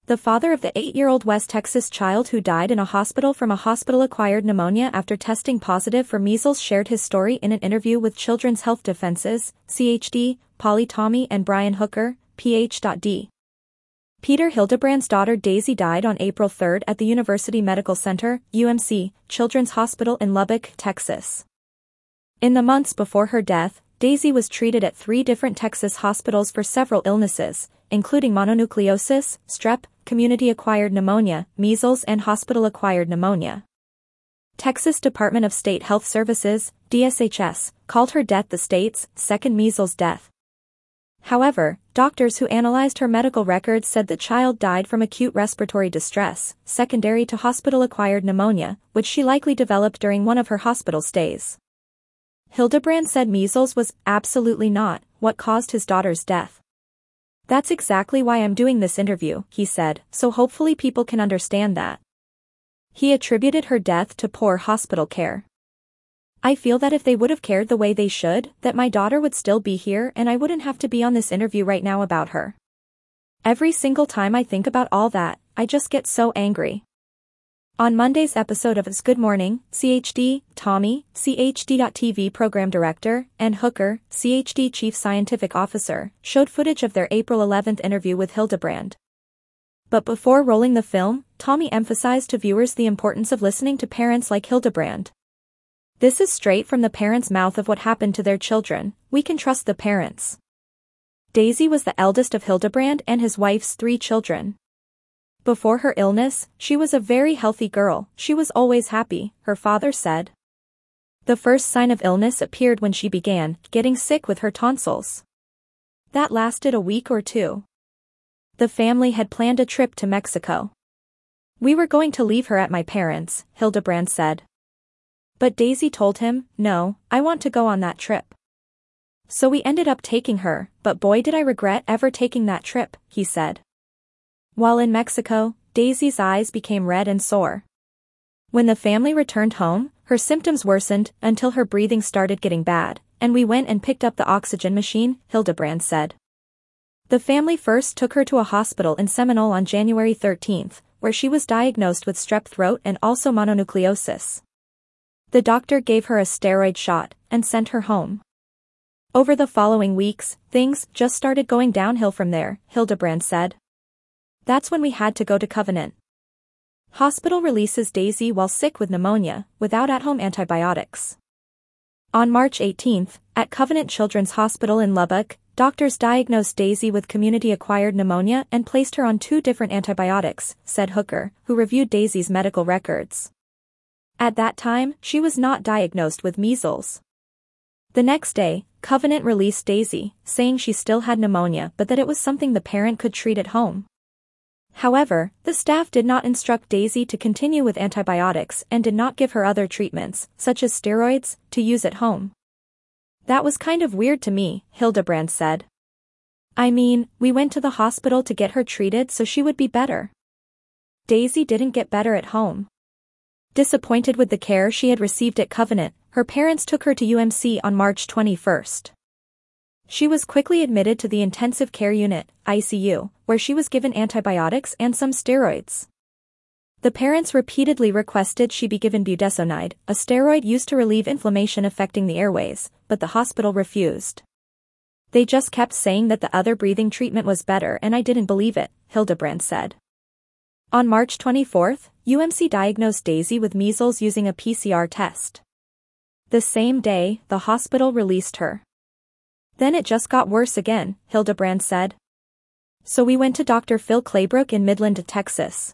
The father of the 8-year-old West Texas child who died in a hospital from a hospital-acquired pneumonia after testing positive for measles shared his story in an interview with Children's Health Defenses, CHD, Polly Tommey and Brian Hooker, Ph.D. Peter Hildebrand's daughter Daisy died on April 3 at the University Medical Center, UMC, Children's Hospital in Lubbock, Texas. In the months before her death, Daisy was treated at 3 different Texas hospitals for several illnesses, including mononucleosis, strep, community-acquired pneumonia, measles and hospital-acquired pneumonia. Texas Department of State Health Services, DSHS, called her death the state's second measles death. However, doctors who analyzed her medical records said the child died from acute respiratory distress, secondary to hospital-acquired pneumonia, which she likely developed during one of her hospital stays. Hildebrand said measles was absolutely not what caused his daughter's death. "That's exactly why I'm doing this interview," he said, "so hopefully people can understand that." He attributed her death to poor hospital care. "I feel that if they would have cared the way they should, that my daughter would still be here and I wouldn't have to be on this interview right now about her. Every single time I think about all that, I just get so angry." On Monday's episode of It's Good Morning, CHD, Tommey, CHD.TV program director, and Hooker, CHD chief scientific officer, showed footage of their April 11 interview with Hildebrand. But before rolling the film, Tommey emphasized to viewers the importance of listening to parents like Hildebrand. "This is straight from the parents' mouth of what happened to their children. We can trust the parents." Daisy was the eldest of Hildebrand and his wife's 3 children. Before her illness, she was a very healthy girl. She was always happy, her father said. The first sign of illness appeared when she began getting sick with her tonsils. That lasted a week or 2. The family had planned a trip to Mexico. "We were going to leave her at my parents'," Hildebrand said. But Daisy told him, "No, I want to go on that trip." "So we ended up taking her, but boy did I regret ever taking that trip," he said. While in Mexico, Daisy's eyes became red and sore. When the family returned home, her symptoms worsened until her breathing started getting bad, and we went and picked up the oxygen machine, Hildebrand said. The family first took her to a hospital in Seminole on January 13, where she was diagnosed with strep throat and also mononucleosis. The doctor gave her a steroid shot and sent her home. Over the following weeks, things just started going downhill from there, Hildebrand said. "That's when we had to go to Covenant. Hospital releases Daisy while sick with pneumonia, without at-home antibiotics." On March 18, at Covenant Children's Hospital in Lubbock, doctors diagnosed Daisy with community-acquired pneumonia and placed her on 2 different antibiotics, said Hooker, who reviewed Daisy's medical records. At that time, she was not diagnosed with measles. The next day, Covenant released Daisy, saying she still had pneumonia but that it was something the parent could treat at home. However, the staff did not instruct Daisy to continue with antibiotics and did not give her other treatments, such as steroids, to use at home. "That was kind of weird to me," Hildebrand said. "I mean, we went to the hospital to get her treated so she would be better. Daisy didn't get better at home." Disappointed with the care she had received at Covenant, her parents took her to UMC on March 21. She was quickly admitted to the intensive care unit, ICU, where she was given antibiotics and some steroids. The parents repeatedly requested she be given budesonide, a steroid used to relieve inflammation affecting the airways, but the hospital refused. "They just kept saying that the other breathing treatment was better and I didn't believe it," Hildebrand said. On March 24, UMC diagnosed Daisy with measles using a PCR test. The same day, the hospital released her. "Then it just got worse again," Hildebrand said. "So we went to Dr. Phil Claybrook in Midland, Texas.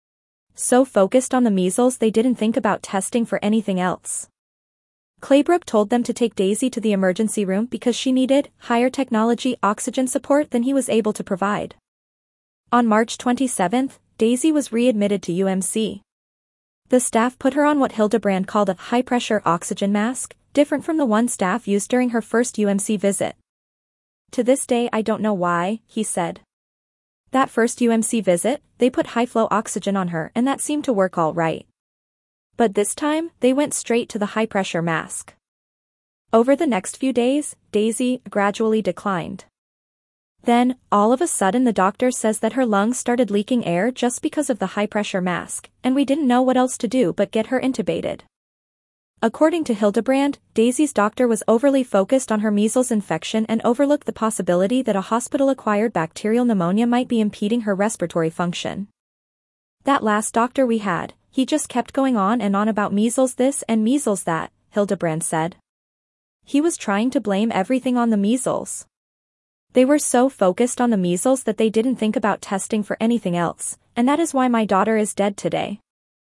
So focused on the measles they didn't think about testing for anything else. Claybrook told them to take Daisy to the emergency room because she needed higher technology oxygen support than he was able to provide." On March 27, Daisy was readmitted to UMC. The staff put her on what Hildebrand called a high-pressure oxygen mask, different from the one staff used during her first UMC visit. "To this day I don't know why," he said. "That first UMC visit, they put high-flow oxygen on her and that seemed to work all right. But this time, they went straight to the high-pressure mask." Over the next few days, Daisy gradually declined. Then, all of a sudden the doctor says that her lungs started leaking air just because of the high-pressure mask, and we didn't know what else to do but get her intubated. According to Hildebrand, Daisy's doctor was overly focused on her measles infection and overlooked the possibility that a hospital-acquired bacterial pneumonia might be impeding her respiratory function. That last doctor we had, he just kept going on and on about measles this and measles that, Hildebrand said. He was trying to blame everything on the measles. They were so focused on the measles that they didn't think about testing for anything else, and that is why my daughter is dead today.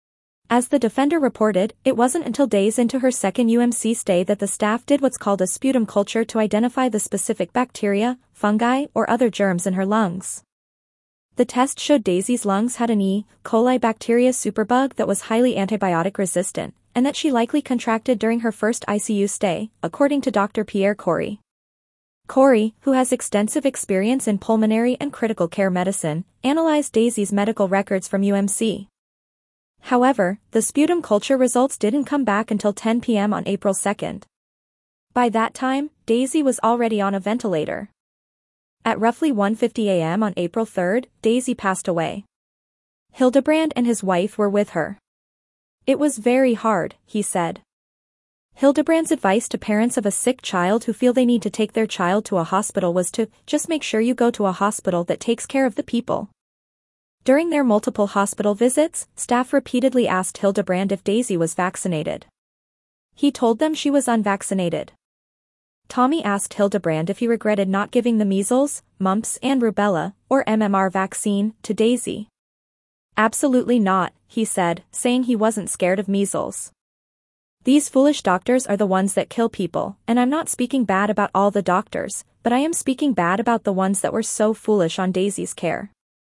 As the Defender reported, it wasn't until days into her second UMC stay that the staff did what's called a sputum culture to identify the specific bacteria, fungi, or other germs in her lungs. The test showed Daisy's lungs had an E. coli bacteria superbug that was highly antibiotic resistant, and that she likely contracted during her first ICU stay, according to Dr. Pierre Corey. Corey, who has extensive experience in pulmonary and critical care medicine, analyzed Daisy's medical records from UMC. However, the sputum culture results didn't come back until 10 p.m. on April 2nd. By that time, Daisy was already on a ventilator. At roughly 1:50 a.m. on April 3rd, Daisy passed away. Hildebrand and his wife were with her. It was very hard, he said. Hildebrand's advice to parents of a sick child who feel they need to take their child to a hospital was to just make sure you go to a hospital that takes care of the people. During their multiple hospital visits, staff repeatedly asked Hildebrand if Daisy was vaccinated. He told them she was unvaccinated. Tommy asked Hildebrand if he regretted not giving the measles, mumps and rubella, or MMR vaccine, to Daisy. Absolutely not, he said, saying he wasn't scared of measles. These foolish doctors are the ones that kill people, and I'm not speaking bad about all the doctors, but I am speaking bad about the ones that were so foolish on Daisy's care.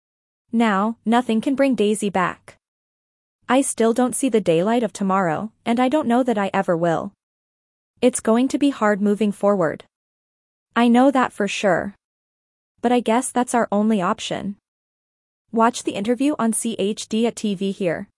Now, nothing can bring Daisy back. I still don't see the daylight of tomorrow, and I don't know that I ever will. It's going to be hard moving forward. I know that for sure. But I guess that's our only option. Watch the interview on CHD at TV here.